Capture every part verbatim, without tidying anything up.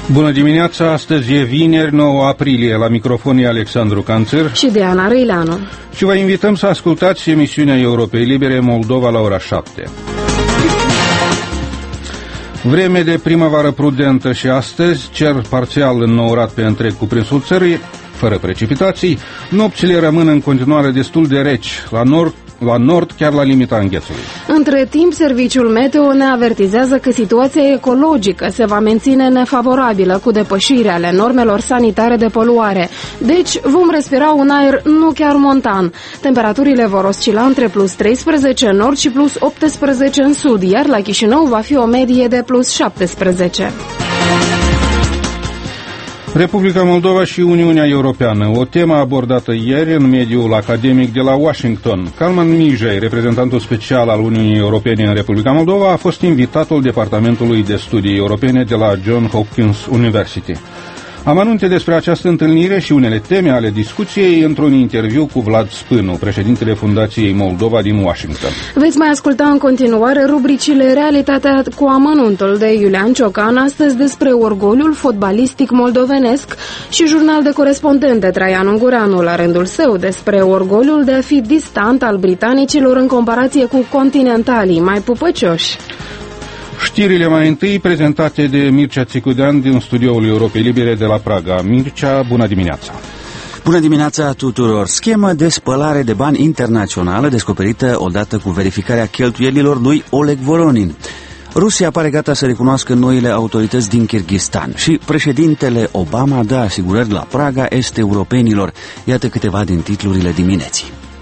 Bună dimineața, astăzi e vineri, nouă aprilie, la microfonii Alexandru Canțăr și Diana Răileanu. Și vă invităm să ascultați emisiunea Europei Libere Moldova la ora șapte. Vreme de primăvară prudentă și astăzi, cer parțial înnourat pe întreg cuprinsul țării, fără precipitații, nopțile rămân în continuare destul de reci, la nord, la nord chiar la limita înghețului. Între timp, serviciul meteo ne avertizează că situația ecologică se va menține nefavorabilă cu depășirea ale normelor sanitare de poluare. Deci vom respira un aer nu chiar montan. Temperaturile vor oscila între plus treisprezece în nord și plus optsprezece în sud, iar la Chișinău va fi o medie de plus șaptesprezece. Republica Moldova și Uniunea Europeană, o temă abordată ieri în mediul academic de la Washington. Kalman Mijai, reprezentantul special al Uniunii Europene în Republica Moldova, a fost invitatul Departamentului de Studii Europene de la Johns Hopkins University. Amănunte despre această întâlnire și unele teme ale discuției într-un interviu cu Vlad Spânu, președintele Fundației Moldova din Washington. Veți mai asculta în continuare rubricile Realitatea cu amănuntul de Iulian Ciocan, astăzi despre orgoliul fotbalistic moldovenesc, și jurnal de corespondent de Traian Ungureanu, la rândul său, despre orgoliul de a fi distant al britanicilor în comparație cu continentalii mai pupăcioși. Știrile mai întâi prezentate de Mircea Țicudean din studioul Europei Libere de la Praga. Mircea, bună dimineața! Bună dimineața tuturor! Schemă de spălare de bani internațională descoperită odată cu verificarea cheltuielilor lui Oleg Voronin. Rusia pare gata să recunoască noile autorități din Kyrgyzstan și președintele Obama dă asigurări la Praga est-europenilor. Iată câteva din titlurile dimineții.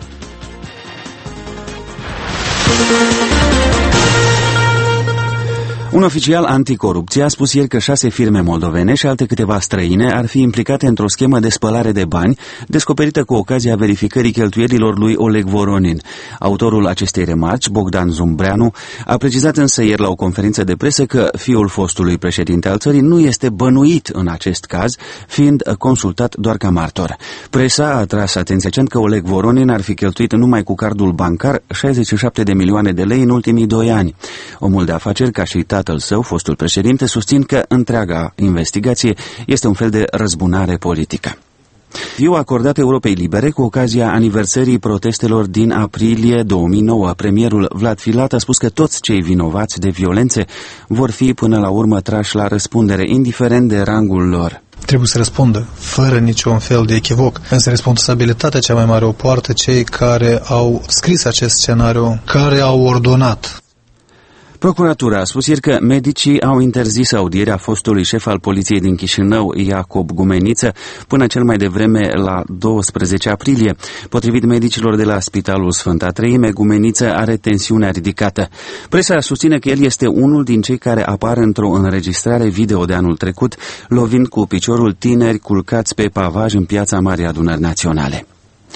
Un oficial anticorupție a spus ieri că șase firme moldovene și alte câteva străine ar fi implicate într-o schemă de spălare de bani descoperită cu ocazia verificării cheltuielilor lui Oleg Voronin. Autorul acestei remarci, Bogdan Zumbreanu, a precizat însă ieri la o conferință de presă că fiul fostului președinte al țării nu este bănuit în acest caz, fiind consultat doar ca martor. Presa a atras atenția cent că Oleg Voronin ar fi cheltuit numai cu cardul bancar șaizeci și șapte de milioane de lei în ultimii doi ani. Omul de afaceri, ca și tatăl său, fostul președinte, susțin că întreaga investigație este un fel de răzbunare politică. Viu acordat Europei Libere cu ocazia aniversării protestelor din aprilie două mii nouă. Premierul Vlad Filat a spus că toți cei vinovați de violențe vor fi până la urmă trași la răspundere, indiferent de rangul lor. Trebuie să răspundă, fără niciun fel de echivoc. Însă responsabilitatea cea mai mare o poartă cei care au scris acest scenariu, care au ordonat. Procuratura a spus ieri că medicii au interzis audierea fostului șef al poliției din Chișinău, Iacob Gumeniță, până cel mai devreme la doisprezece aprilie. Potrivit medicilor de la Spitalul Sfânta Treime, Gumeniță are tensiunea ridicată. Presa susține că el este unul din cei care apar într-o înregistrare video de anul trecut, lovind cu piciorul tineri culcați pe pavaj în piața Marii Adunări Naționale.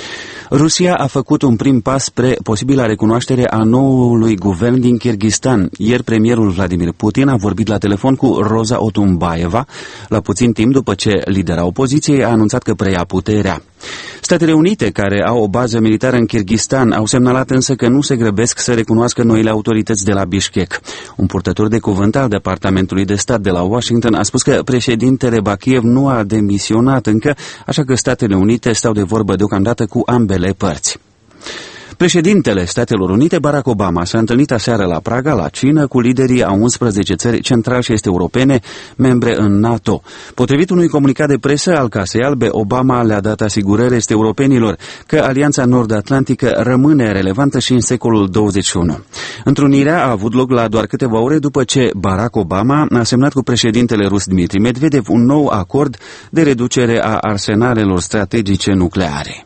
Rusia a făcut un prim pas spre posibila recunoaștere a noului guvern din Kyrgyzstan. Ieri premierul Vladimir Putin a vorbit la telefon cu Roza Otumbaeva, la puțin timp după ce lidera opoziției a anunțat că preia puterea. Statele Unite, care au o bază militară în Kyrgyzstan, au semnalat însă că nu se grăbesc să recunoască noile autorități de la Bishkek. Un purtător de cuvânt al Departamentului de Stat de la Washington a spus că președintele Bakiev nu a demisionat încă, așa că Statele Unite stau de vorbă deocamdată cu ambele părți. Președintele Statelor Unite, Barack Obama, s-a întâlnit aseară la Praga, la cină, cu liderii a unsprezece țări central și est europene, membre în NATO. Potrivit unui comunicat de presă al Casei Albe, Obama le-a dat asigurări est europenilor că Alianța Nord-Atlantică rămâne relevantă și în secolul douăzeci și unu. Întrunirea a avut loc la doar câteva ore după ce Barack Obama a semnat cu președintele rus Dmitri Medvedev un nou acord de reducere a arsenalelor strategice nucleare.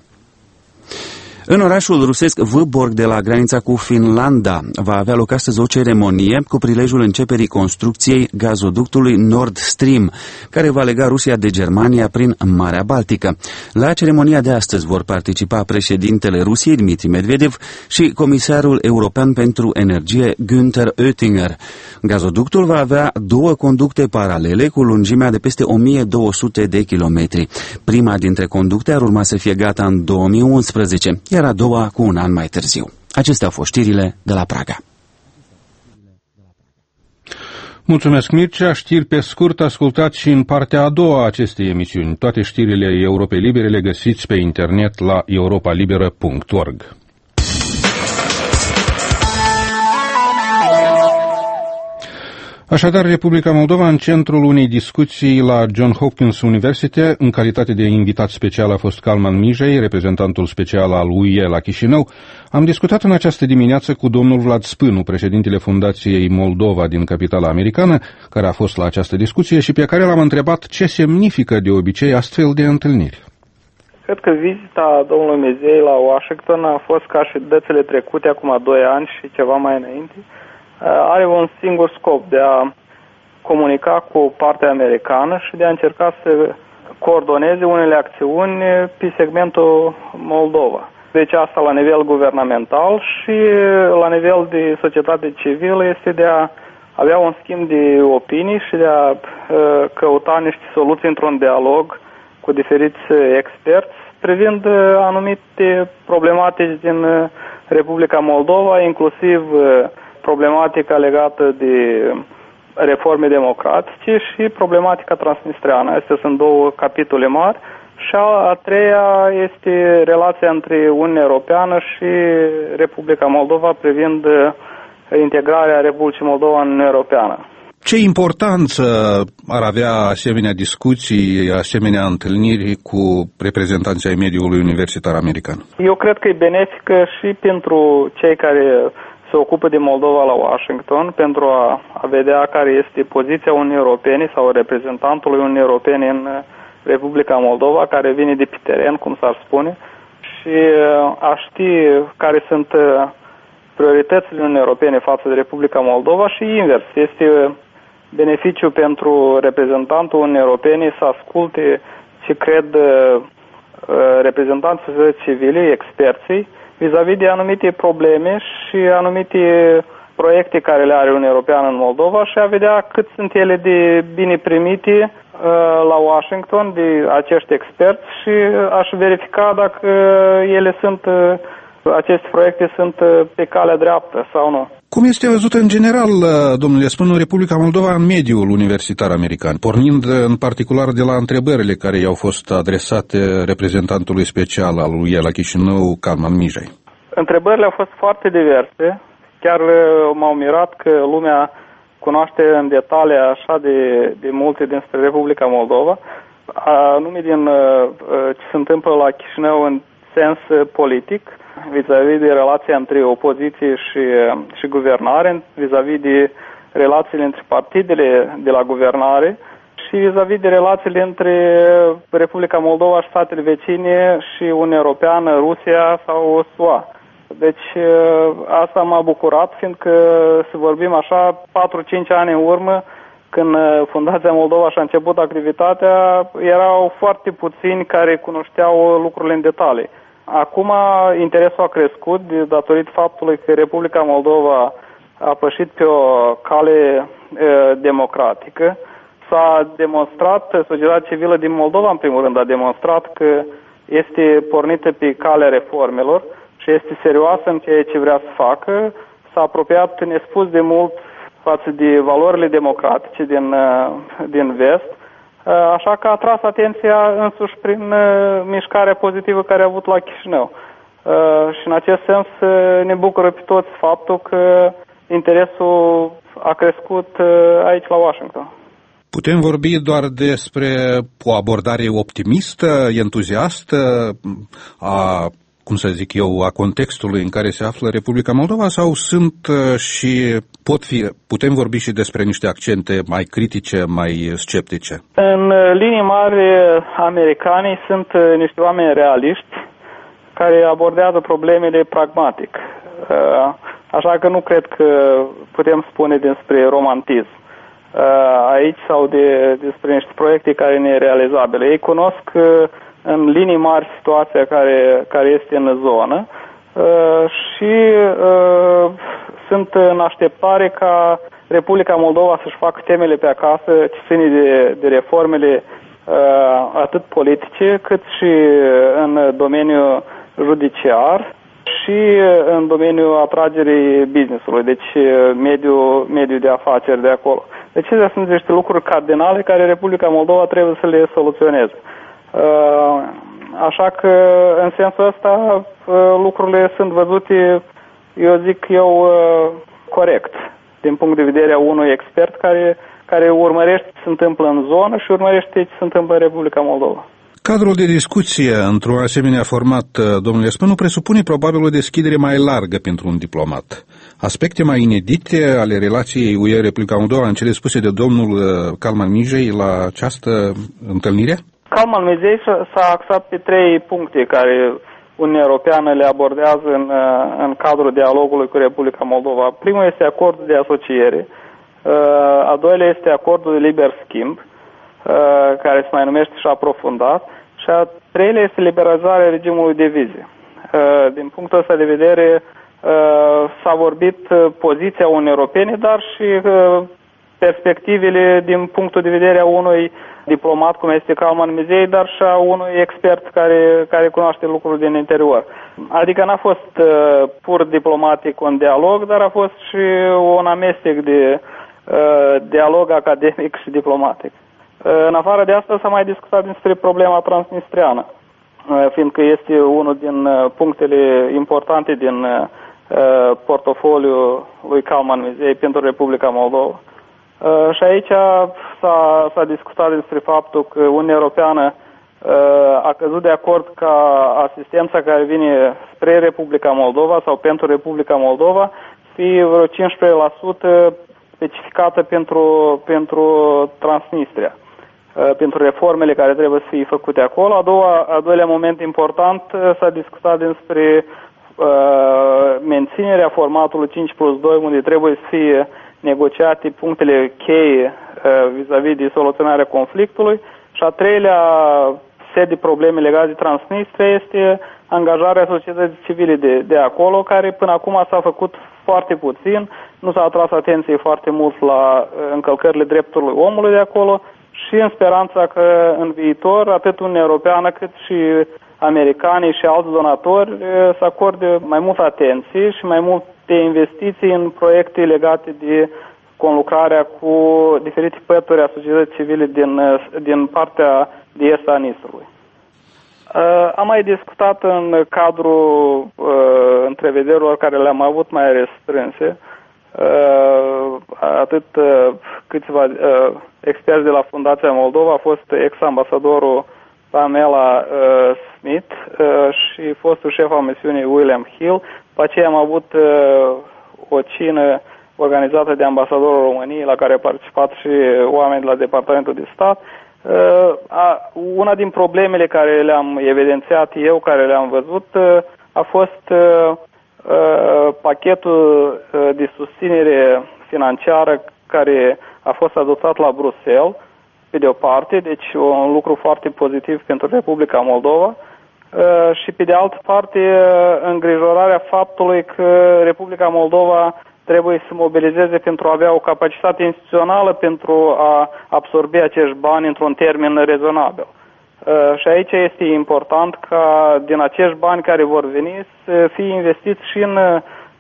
În orașul rusesc Vâborg, de la granița cu Finlanda, va avea loc astăzi o ceremonie cu prilejul începerii construcției gazoductului Nord Stream, care va lega Rusia de Germania prin Marea Baltică. La ceremonia de astăzi vor participa președintele Rusiei, Dmitri Medvedev, și comisarul european pentru energie, Günther Oettinger. Gazoductul va avea două conducte paralele cu lungimea de peste o mie două sute de kilometri. Prima dintre conducte ar urma să fie gata în două mii unsprezece, iar a doua cu un an mai târziu. Acestea au fost știrile de la Praga. Mulțumesc, Mircea. Știri pe scurt, ascultați și în partea a doua a acestei emisiuni. Toate știrile Europei Libere le găsiți pe internet la europa liberă punct org. Așadar, Republica Moldova în centrul unei discuții la John Hopkins University. În calitate de invitat special a fost Calman Mijei, reprezentantul special al U E la Chișinău. Am discutat în această dimineață cu domnul Vlad Spânu, președintele Fundației Moldova din capitala americană, care a fost la această discuție și pe care l-am întrebat ce semnifică de obicei astfel de întâlniri. Cred că vizita domnului Mijei la Washington a fost ca și dățile trecute, acum doi ani și ceva mai înainte. Are un singur scop, de a comunica cu partea americană și de a încerca să coordoneze unele acțiuni pe segmentul Moldova. Deci asta la nivel guvernamental și la nivel de societate civilă este de a avea un schimb de opinii și de a căuta niște soluții într-un dialog cu diferiți experți privind anumite problematici din Republica Moldova, inclusiv problematica legată de reforme democratice și problematica transnistreană. Astea sunt două capitole mari. Și a, a treia este relația între Uniunea Europeană și Republica Moldova privind integrarea Republicii Moldova în Uniunea Europeană. Ce importanță ar avea asemenea discuții, asemenea întâlniri cu reprezentanții ai mediului universitar american? Eu cred că e benefică și pentru cei care se ocupă de Moldova la Washington, pentru a, a vedea care este poziția Uniunii Europene sau reprezentantului Uniunii Europene în Republica Moldova, care vine de pe teren, cum s-ar spune, și a ști care sunt prioritățile Uniunii Europene față de Republica Moldova și invers. Este beneficiu pentru reprezentantul Uniunii Europene să asculte ce cred reprezentanții societății civile, experții, vis-a-vis de anumite probleme și anumite proiecte care le are Uniunea Europeană în Moldova și a vedea cât sunt ele de bine primite uh, la Washington de acești experți și aș verifica dacă ele sunt, uh, aceste proiecte sunt uh, pe calea dreaptă sau nu. Cum este văzută în general, domnule Spânu, Republica Moldova în mediul universitar american, pornind în particular de la întrebările care i-au fost adresate reprezentantului special al U E la Chișinău, Calman Mijei? Întrebările au fost foarte diverse. Chiar m-au mirat că lumea cunoaște în detalii așa de, de multe dinspre Republica Moldova, anume din ce se întâmplă la Chișinău în sens politic, vis-a-vis de relația între opoziție și, și guvernare, vis-a-vis de relațiile între partidele de la guvernare și vis-a-vis de relațiile între Republica Moldova și statele vecine și Uniunea Europeană, Rusia sau S U A. Deci asta m-a bucurat, fiindcă să vorbim așa patru-cinci ani în urmă, când Fundația Moldova și-a început activitatea, erau foarte puțini care cunoșteau lucrurile în detalii. Acum interesul a crescut datorită faptului că Republica Moldova a pășit pe o cale e, democratică. S-a demonstrat, societatea civilă din Moldova în primul rând a demonstrat că este pornită pe calea reformelor și este serioasă în ceea ce vrea să facă. S-a apropiat nespus de mult față de valorile democratice din, din vest. Așa că a atras atenția însuși prin uh, mișcarea pozitivă care a avut la Chișinău. Uh, și în acest sens uh, ne bucură pe toți faptul că interesul a crescut uh, aici la Washington. Putem vorbi doar despre o abordare optimistă, entuziastă a, cum să zic eu, a contextului în care se află Republica Moldova sau sunt uh, și pot fi, putem vorbi și despre niște accente mai critice, mai sceptice? În linii mari, americanii sunt niște oameni realiști care abordează problemele pragmatic. Așa că nu cred că putem spune despre romantism aici sau de, despre niște proiecte care nu e realizabile. Ei cunosc în linii mari situația care, care este în zonă și sunt în așteptare ca Republica Moldova să-și facă temele pe acasă ce ține de, de reformele atât politice cât și în domeniul judiciar și în domeniul atragerii business-ului, deci mediul, mediul de afaceri de acolo. Deci acestea sunt niște lucruri cardinale care Republica Moldova trebuie să le soluționeze. Așa că, în sensul ăsta, lucrurile sunt văzute, eu zic eu, corect, din punct de vedere a unui expert care, care urmărește ce se întâmplă în zonă și urmărește ce se întâmplă în Republica Moldova. Cadrul de discuție într-un asemenea format, domnule Spânu, presupune probabil o deschidere mai largă pentru un diplomat. Aspecte mai inedite ale relației U E-Republica Moldova în cele spuse de domnul Calman Mijei la această întâlnire? Calman Mijei s-a axat pe trei puncte care Uniunea Europeană le abordează în, în cadrul dialogului cu Republica Moldova. Primul este acordul de asociere, a doilea este acordul de liber schimb, care se mai numește și aprofundat, și a treilea este liberalizarea regimului de vize. Din punctul ăsta de vedere s-a vorbit poziția Uniunii Europene, dar și perspectivele din punctul de vedere a unui diplomat, cum este Calman Mijei, dar și a unui expert care, care cunoaște lucruri din interior. Adică n-a fost pur diplomatic un dialog, dar a fost și un amestec de dialog academic și diplomatic. În afară de asta s-a mai discutat despre problema transnistreană, fiindcă este unul din punctele importante din portofoliul lui Calman Mijei pentru Republica Moldova. Și aici s-a, s-a discutat despre faptul că Uniunea Europeană a căzut de acord ca asistența care vine spre Republica Moldova sau pentru Republica Moldova să fie vreo cincisprezece la sută specificată pentru, pentru Transnistria, pentru reformele care trebuie să fie făcute acolo. A doua, a doilea moment important s-a discutat despre uh, menținerea formatului cinci plus doi, unde trebuie să fie negociate punctele cheie uh, vis-a-vis de soluționarea conflictului. Și a treilea set de probleme legate de Transnistria este angajarea societății civile de, de acolo, care până acum s-a făcut foarte puțin, nu s-a atras atenție foarte mult la încălcările drepturilor omului de acolo și în speranța că în viitor atât Uniunea Europeană cât și americanii și alți donatori să acorde mai multă atenție și mai multe investiții în proiecte legate de conlucrarea cu diferite pături a societății civile din, din partea de est a Nistrului. Uh, am mai discutat în cadrul uh, întrevederilor care le-am avut mai restrânse, uh, atât uh, câțiva uh, experți de la Fundația Moldova, a fost ex-ambasadorul Pamela uh, Smith uh, și fostul șef al misiunii William Hill. După aceea am avut uh, o cină organizată de ambasadorul României, la care au participat și oameni de la Departamentul de Stat. Uh, a, una din problemele care le-am evidențiat eu, care le-am văzut, uh, a fost uh, uh, pachetul uh, de susținere financiară care a fost adoptat la Bruxelles, pe de o parte, deci un lucru foarte pozitiv pentru Republica Moldova, uh, și pe de altă parte uh, îngrijorarea faptului că Republica Moldova trebuie să mobilizeze pentru a avea o capacitate instituțională pentru a absorbi acești bani într-un termen rezonabil. Uh, și aici este important ca din acești bani care vor veni să fie investiți și în, uh,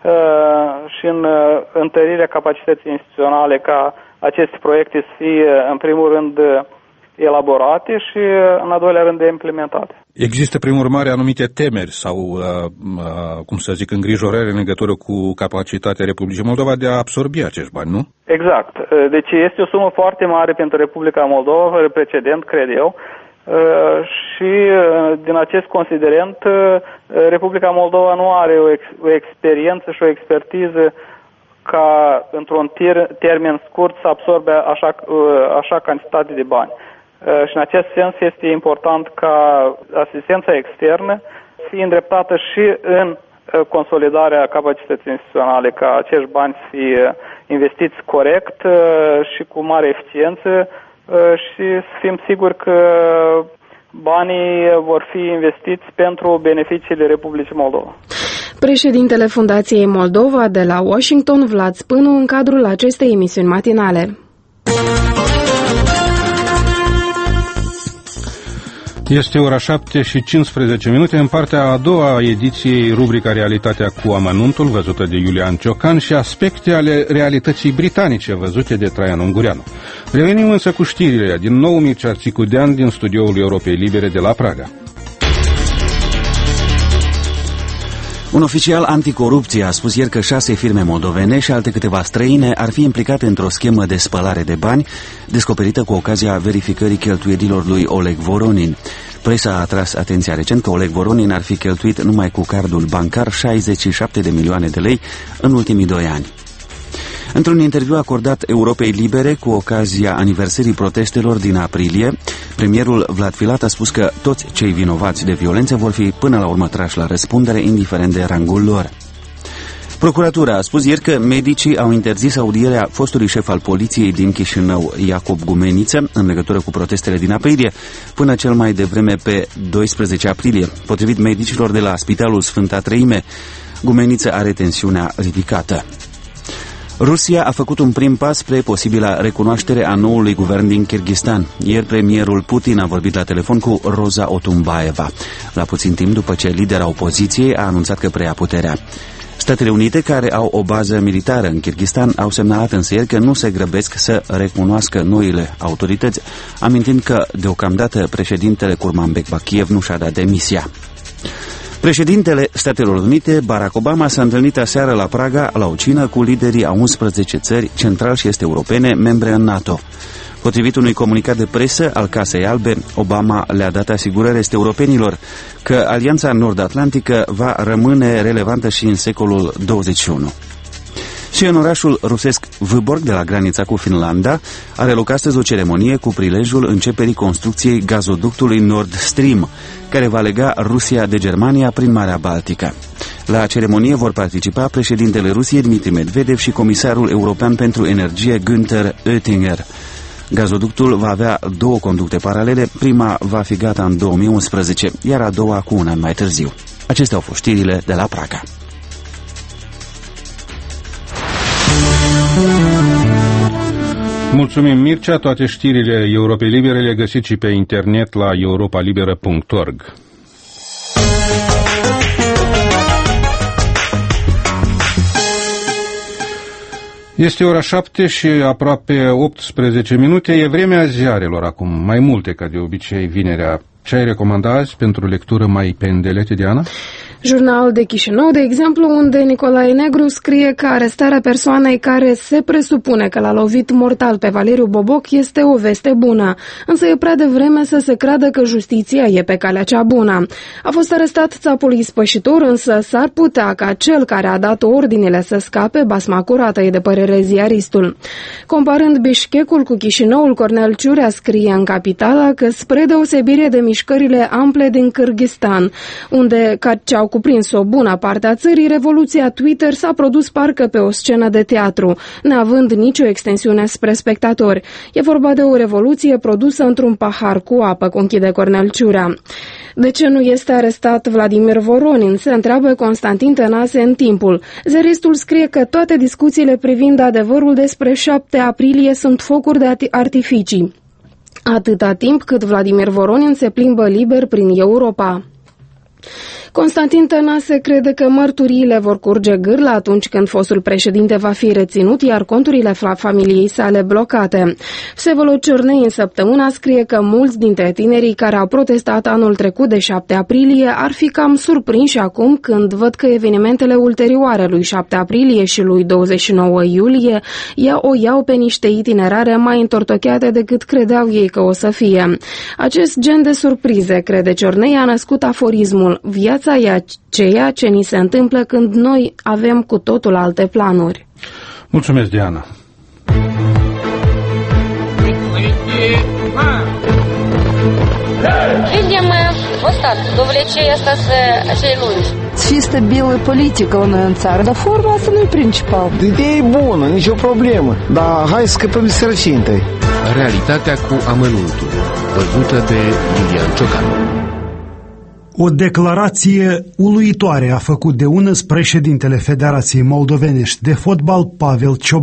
și în uh, întărirea capacității instituționale, ca aceste proiecte să fie în primul rând elaborate și în al doilea rând implementate. Există, prin urmare, anumite temeri sau, uh, uh, cum să zic, îngrijorări în legătură cu capacitatea Republicii Moldova de a absorbi acești bani, nu? Exact. Deci este o sumă foarte mare pentru Republica Moldova, fără precedent, cred eu, uh, și uh, din acest considerent uh, Republica Moldova nu are o, ex- o experiență și o expertiză ca într-un ter- termen scurt să absorbe așa, uh, așa cantitate de bani. Și în acest sens este important ca asistența externă să fie îndreptată și în consolidarea capacității instituționale, ca acești bani să fie investiți corect și cu mare eficiență și să fim siguri că banii vor fi investiți pentru beneficiile Republicii Moldova. Președintele Fundației Moldova de la Washington, Vlad Spânu, în cadrul acestei emisiuni matinale. Este ora șapte și cincisprezece minute. În partea a doua a ediției, rubrica Realitatea cu amănuntul, văzută de Iulian Ciocan, și aspecte ale realității britanice, văzute de Traian Ungureanu. Revenim însă cu știrile. Din nou Mircea Țicudean din studioul Europei Libere de la Praga. Un oficial anticorupție a spus ieri că șase firme moldovene și alte câteva străine ar fi implicate într-o schemă de spălare de bani descoperită cu ocazia verificării cheltuielilor lui Oleg Voronin. Presa a atras atenția recent că Oleg Voronin ar fi cheltuit numai cu cardul bancar șaizeci și șapte de milioane de lei în ultimii doi ani. Într-un interviu acordat Europei Libere cu ocazia aniversării protestelor din aprilie, premierul Vlad Filat a spus că toți cei vinovați de violență vor fi până la urmă trași la răspundere, indiferent de rangul lor. Procuratura a spus ieri că medicii au interzis audierea fostului șef al poliției din Chișinău, Iacob Gumeniță, în legătură cu protestele din aprilie, până cel mai devreme pe doisprezece aprilie. Potrivit medicilor de la Spitalul Sfânta Treime, Gumeniță are tensiunea ridicată. Rusia a făcut un prim pas spre posibila recunoaștere a noului guvern din Kyrgyzstan. Ieri premierul Putin a vorbit la telefon cu Roza Otumbaeva, la puțin timp după ce lidera opoziției a anunțat că preia puterea. Statele Unite, care au o bază militară în Kyrgyzstan, au semnalat însă ieri că nu se grăbesc să recunoască noile autorități, amintind că deocamdată președintele Kurmanbek Bakiev nu și-a dat demisia. Președintele Statelor Unite, Barack Obama, s-a întâlnit aseară la Praga la o cină cu liderii a unsprezece țări central și est europene, membre în NATO. Potrivit unui comunicat de presă al Casei Albe, Obama le-a dat asigurări est europenilor că Alianța Nord-Atlantică va rămâne relevantă și în secolul douăzeci și unu. Și în orașul rusesc Vyborg, de la granița cu Finlanda, are loc astăzi o ceremonie cu prilejul începerii construcției gazoductului Nord Stream, care va lega Rusia de Germania prin Marea Baltică. La ceremonie vor participa președintele Rusiei Dmitri Medvedev și comisarul european pentru energie Günther Oettinger. Gazoductul va avea două conducte paralele, prima va fi gata în două mii unsprezece, iar a doua cu un an mai târziu. Acestea au fost știrile de la Praga. Mulțumim, Mircea. Toate știrile Europei Libere le găsiți și pe internet la europa liberă punct org. Este ora șapte și aproape optsprezece minute. E vremea ziarelor acum, mai multe ca de obicei vinerea. Ce ai recomanda azi pentru lectură mai pendelete, Diana? Jurnal de Chișinău, de exemplu, unde Nicolae Negru scrie că arestarea persoanei care se presupune că l-a lovit mortal pe Valeriu Boboc este o veste bună, însă e prea devreme să se creadă că justiția e pe calea cea bună. A fost arestat țapul ispășitor, însă s-ar putea ca cel care a dat ordinele să scape basma curată, e de părere ziaristul. Comparând Bișchecul cu Chișinăul, Cornel Ciurea scrie în Capitala că, spre deosebire de mișcările ample din Kyrgyzstan, unde ce au cuprins o bună parte a țării, revoluția Twitter s-a produs parcă pe o scenă de teatru, neavând nicio extensiune spre spectatori. E vorba de o revoluție produsă într-un pahar cu apă, conchide Cornel Ciurea. De ce nu este arestat Vladimir Voronin? Se întreabă Constantin Tănase în Timpul. Ziaristul scrie că toate discuțiile privind adevărul despre șapte aprilie sunt focuri de artificii, atâta timp cât Vladimir Voronin se plimbă liber prin Europa. Constantin Tănase crede că mărturiile vor curge gârlă atunci când fostul președinte va fi reținut, iar conturile familiei sale blocate. Vsevolod Ciornei în Săptămâna scrie că mulți dintre tinerii care au protestat anul trecut de șapte aprilie ar fi cam surprinși acum când văd că evenimentele ulterioare lui șapte aprilie și lui douăzeci și nouă iulie o iau pe niște itinerare mai întortocheate decât credeau ei că o să fie. Acest gen de surprize, crede Ciornei, a născut aforismul: viața e ceea ce ni se întâmplă când noi avem cu totul alte planuri. Mulțumesc, Diana. Видим остаток, довлечение остаться acei lungi. Fi stabilă politică la noi în țară, dar forma asta nu e principal. Ideea e bună, nicio problemă, dar hai să scăpăm de sărăcie întâi. Realitatea cu amănuntul, văzută de Iulian Ciocan. O declarație uluitoare a făcut de unăs președintele Federației Moldovenești de Fotbal, Pavel Ciobanu.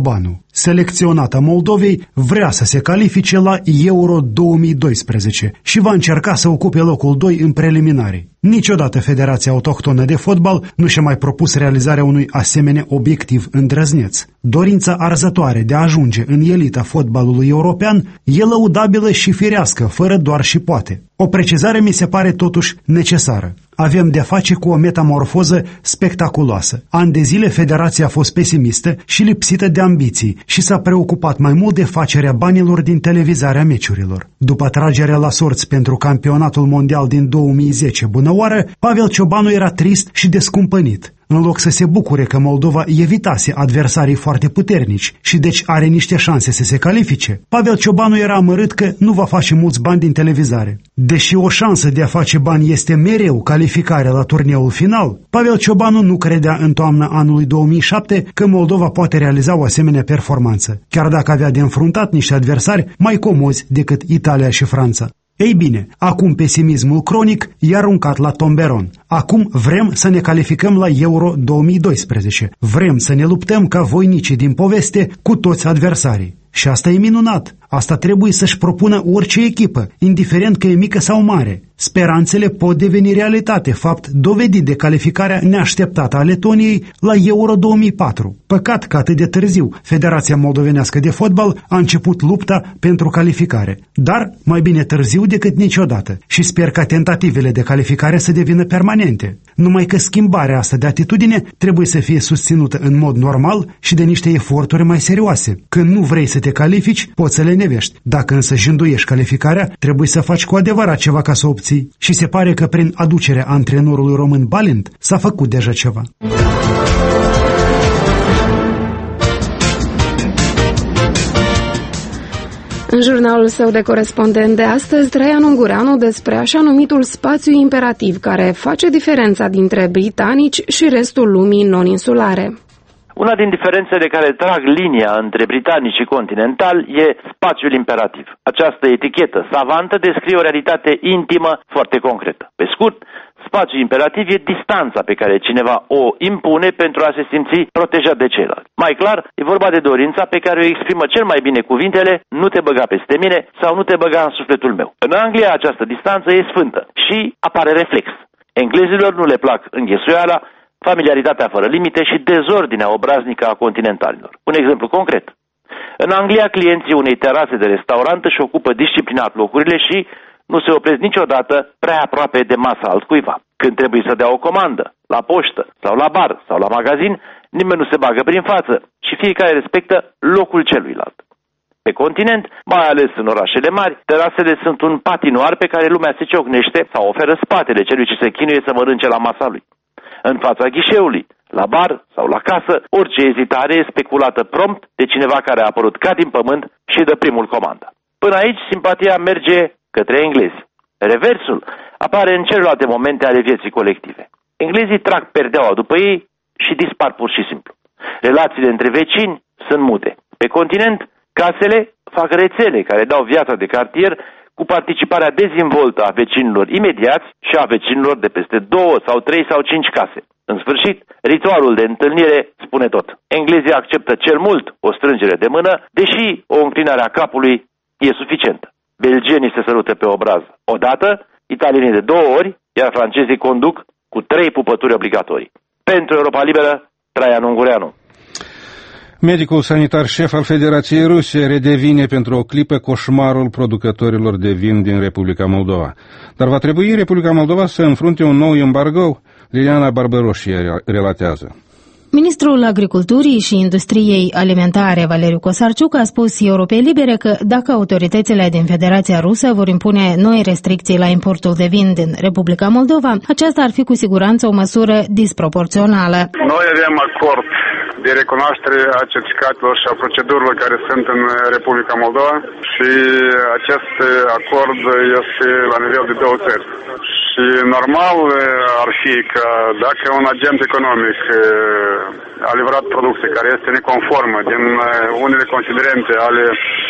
selecționată Moldovei, vrea să se califice la Euro două mii doisprezece și va încerca să ocupe locul doi în preliminare. Niciodată Federația Autohtonă de Fotbal nu și-a mai propus realizarea unui asemenea obiectiv îndrăzneț. Dorința arzătoare de a ajunge în elita fotbalului european e lăudabilă și firească, fără doar și poate. O precizare mi se pare totuși necesară. Avem de-a face cu o metamorfoză spectaculoasă. Ani de zile Federația a fost pesimistă și lipsită de ambiții și s-a preocupat mai mult de facerea banilor din televizarea meciurilor. După tragerea la sorți pentru campionatul mondial din două mii zece, bunăoară, Pavel Ciobanu era trist și descumpănit. În loc să se bucure că Moldova evitase adversarii foarte puternici și deci are niște șanse să se califice, Pavel Ciobanu era amărât că nu va face mulți bani din televizare. Deși o șansă de a face bani este mereu calificarea la turneul final, Pavel Ciobanu nu credea în toamna anului două mii șapte că Moldova poate realiza o asemenea performanță, chiar dacă avea de înfruntat niște adversari mai comozi decât Italia și Franța. Ei bine, acum pesimismul cronic i-a aruncat la tomberon. Acum vrem să ne calificăm la Euro două mii doisprezece. Vrem să ne luptăm ca voinicii din poveste cu toți adversarii. Și asta e minunat. Asta trebuie să-și propună orice echipă, indiferent că e mică sau mare. Speranțele pot deveni realitate, fapt dovedit de calificarea neașteptată a Letoniei la Euro două mii patru. Păcat că atât de târziu Federația Moldovenească de Fotbal a început lupta pentru calificare. Dar mai bine târziu decât niciodată și sper ca tentativele de calificare să devină permanente. Numai că schimbarea asta de atitudine trebuie să fie susținută în mod normal și de niște eforturi mai serioase. Când nu vrei să te califici, poți să le nevești. Dacă însă jânduiești calificarea, trebuie să faci cu adevărat ceva ca să obții. Și se pare că prin aducerea antrenorului român Balint s-a făcut deja ceva. În jurnalul său de corespondent de astăzi, Traian Ungureanu despre așa numitul spațiu imperativ care face diferența dintre britanici și restul lumii non-insulare. Una din diferențele care trag linia între britanici și continentali e spațiul imperativ. Această etichetă savantă descrie o realitate intimă foarte concretă. Pe scurt, spațiul imperativ e distanța pe care cineva o impune pentru a se simți protejat de ceilalți. Mai clar, e vorba de dorința pe care o exprimă cel mai bine cuvintele "nu te băga peste mine" sau "nu te băga în sufletul meu". În Anglia această distanță e sfântă și apare reflex. Englezilor nu le plac înghesuiala, familiaritatea fără limite și dezordinea obraznică a continentalilor. Un exemplu concret. În Anglia, clienții unei terase de restaurant își ocupă disciplinat locurile și nu se opresc niciodată prea aproape de masa altcuiva. Când trebuie să dea o comandă, la poștă sau la bar sau la magazin, nimeni nu se bagă prin față și fiecare respectă locul celuilalt. Pe continent, mai ales în orașele mari, terasele sunt un patinoar pe care lumea se ciocnește sau oferă spatele celui ce se chinuie să mănânce la masa lui. În fața ghișeului, la bar sau la casă, orice ezitare e speculată prompt de cineva care a apărut ca din pământ și dă primul comanda. Până aici, simpatia merge către englezi. Reversul apare în celelalte momente ale vieții colective. Englezii trag perdeaua după ei și dispar pur și simplu. Relațiile între vecini sunt mute. Pe continent, casele fac rețele care dau viața de cartier cu participarea dezvoltă a vecinilor imediați și a vecinilor de peste două sau trei sau cinci case. În sfârșit, ritualul de întâlnire spune tot. Englezii acceptă cel mult o strângere de mână, deși o înclinare a capului e suficientă. Belgienii se sărută pe obraz odată, italienii de două ori, iar francezii conduc cu trei pupături obligatorii. Pentru Europa Liberă, Traian Ungureanu. Medicul sanitar șef al Federației Ruse redevine pentru o clipă coșmarul producătorilor de vin din Republica Moldova. Dar va trebui Republica Moldova să înfrunte un nou embargo? Liliana Barbăroșie relatează. Ministrul Agriculturii și Industriei Alimentare, Valeriu Cosarciuc, a spus Europei Libere că dacă autoritățile din Federația Rusă vor impune noi restricții la importul de vin din Republica Moldova, aceasta ar fi cu siguranță o măsură disproporțională. Noi avem acord de recunoaștere a certificatelor și a procedurilor care sunt în Republica Moldova și acest acord este la nivel de două țări. Și normal ar fi că dacă un agent economic a livrat producție care este neconformă din unele considerente ale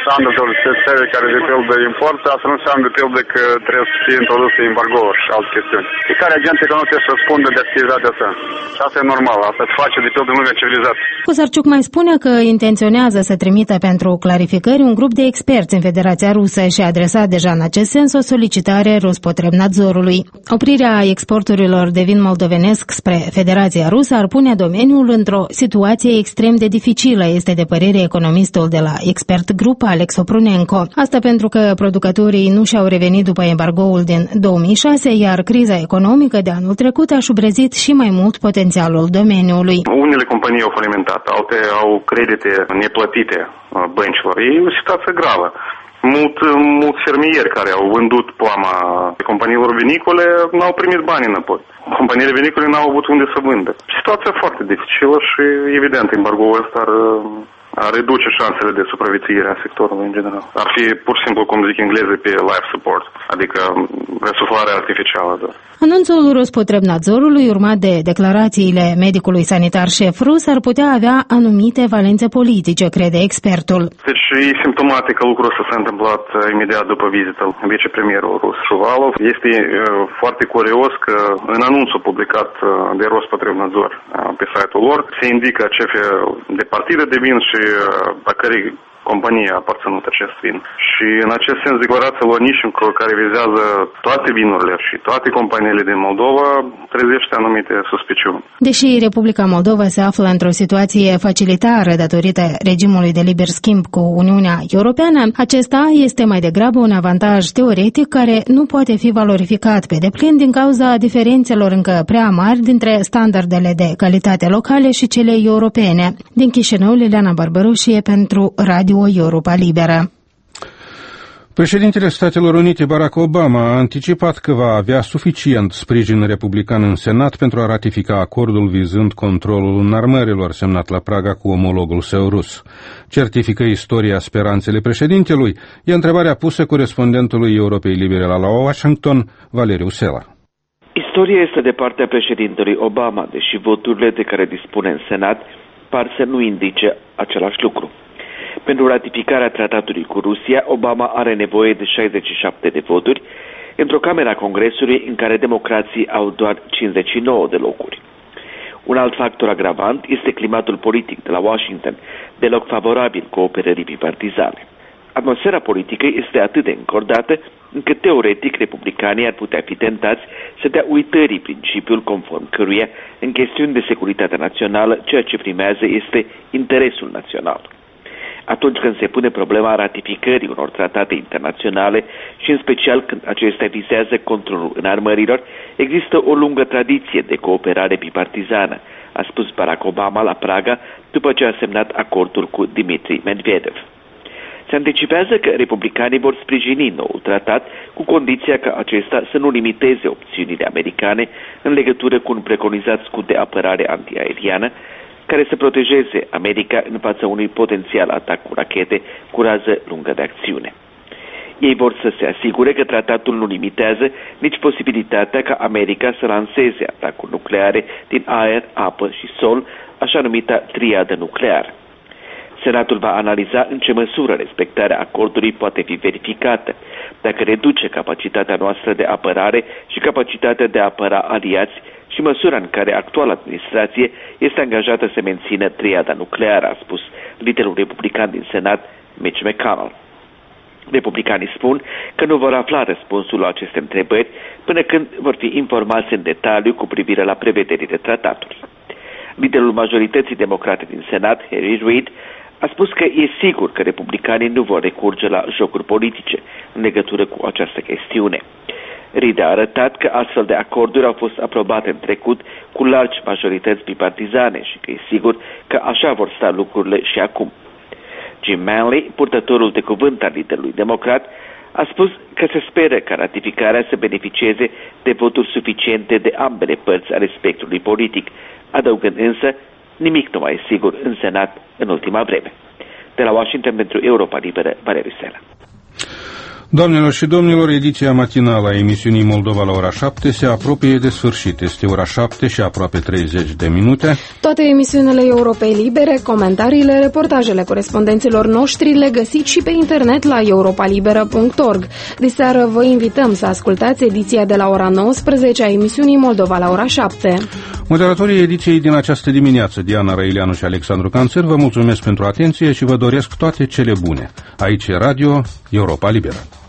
standardul de țări care de pildă importă, asta nu înseamnă de pildă că trebuie să fie introduse embargo-uri și alte chestiuni. Fiecare agent economic trebuie să răspundă de activitatea asta. Și asta e normal, asta se face de pildă în lumea civilizată. Cosarciuc mai spune că intenționează să trimită pentru clarificări un grup de experți în Federația Rusă și a adresat deja în acest sens o solicitare Rospotrebnadzorului. Oprirea exporturilor de vin moldovenesc spre Federația Rusă ar pune domeniul într-o situație extrem de dificilă, este de părere economistul de la Expert Group, Alex Oprunenko. Asta pentru că producătorii nu și-au revenit după embargoul din două mii șase, iar criza economică de anul trecut a șubrezit și mai mult potențialul domeniului. Unele companii au falimentat, alte au credite neplătite băncilor. E o situație gravă. Mult, mulți fermieri care au vândut poama companiilor vinicole n-au primit bani înapoi. Companiile vinicole n-au avut unde să vândă. Situația foarte dificilă și, evident, embargoul ăsta ar, ar reduce șansele de supraviețuire a sectorului în general. Ar fi pur și simplu, cum zic englezii, pe life support, adică răsuflare artificială. Da. Anunțul Rospotrebnadzorului, urmat de declarațiile medicului sanitar șef rus, ar putea avea anumite valențe politice, crede expertul. Deci e simptomatic că lucrul ăsta s-a întâmplat imediat după vizitul vicepremierul rus Shuvalov. Este uh, foarte curios că în anunțul publicat uh, de Rospotrebnadzor uh, pe site-ul lor se indică cefe de partide de vin și uh, a cărei companie a aparținut acest vin. Și în acest sens declarația lui Onișenko, care vizează toate vinurile și toate companiile din Moldova, trezește anumite suspiciuni. Deși Republica Moldova se află într-o situație facilitară datorită regimului de liber schimb cu Uniunea Europeană, acesta este mai degrabă un avantaj teoretic care nu poate fi valorificat pe deplin din cauza diferențelor încă prea mari dintre standardele de calitate locale și cele europene. Din Chișinău, Liliana Barbaroșie pentru Radio Europa Liberă. Președintele Statelor Unite, Barack Obama, a anticipat că va avea suficient sprijin republican în Senat pentru a ratifica acordul vizând controlul înarmărilor semnat la Praga cu omologul său rus. Certifică istoria speranțele președintelui? E întrebarea pusă corespondentului Europei Libere la Washington, Valeriu Sela. Istoria este de partea președintelui Obama, deși voturile de care dispune în Senat par să nu indice același lucru. Pentru ratificarea tratatului cu Rusia, Obama are nevoie de șaizeci și șapte de voturi, într-o cameră a Congresului în care democrații au doar cincizeci și nouă de locuri. Un alt factor agravant este climatul politic de la Washington, deloc favorabil cooperării bipartizane. Atmosfera politică este atât de încordată, încât teoretic republicanii ar putea fi tentați să dea uitării principiul conform căruia, în chestiuni de securitate națională, ceea ce primează este interesul național. Atunci când se pune problema ratificării unor tratate internaționale și în special când acestea vizează controlul înarmărilor, există o lungă tradiție de cooperare bipartizană, a spus Barack Obama la Praga după ce a semnat acordul cu Dmitry Medvedev. Se anticipează că republicanii vor sprijini noul tratat cu condiția ca acesta să nu limiteze opțiunile americane în legătură cu un preconizat scut de apărare antiaeriană care să protejeze America în fața unui potențial atac cu rachete cu rază lungă de acțiune. Ei vor să se asigure că tratatul nu limitează nici posibilitatea ca America să lanseze atacuri nucleare din aer, apă și sol, așa numita triadă nucleară. Senatul va analiza în ce măsură respectarea acordului poate fi verificată, dacă reduce capacitatea noastră de apărare și capacitatea de a apăra aliați și măsura în care actuala administrație este angajată să mențină triada nucleară, a spus liderul republican din Senat, Mitch McConnell. Republicanii spun că nu vor afla răspunsul la aceste întrebări până când vor fi informați în detaliu cu privire la prevederile tratatului. Liderul majorității democrate din Senat, Harry Reid, a spus că e sigur că republicanii nu vor recurge la jocuri politice în legătură cu această chestiune. Reid a arătat că astfel de acorduri au fost aprobate în trecut cu largi majorități bipartizane și că e sigur că așa vor sta lucrurile și acum. Jim Manley, purtătorul de cuvânt al liderului democrat, a spus că se speră ca ratificarea să beneficieze de voturi suficiente de ambele părți ale spectrului politic, adăugând însă nimic nu mai e sigur în Senat în ultima vreme. De la Washington pentru Europa Liberă, Valeriu Sela. Doamnelor și domnilor, ediția matinală a emisiunii Moldova la ora șapte se apropie de sfârșit. Este ora șapte și aproape treizeci de minute. Toate emisiunile Europei Libere, comentariile, reportajele corespondenților noștri le găsiți și pe internet la europa liberă punct org. Diseară vă invităm să ascultați ediția de la ora nouăsprezece a emisiunii Moldova la ora șapte. Moderatorii ediției din această dimineață, Diana Răileanu și Alexandru Canțer, vă mulțumesc pentru atenție și vă doresc toate cele bune. Aici e Radio Europa Liberă.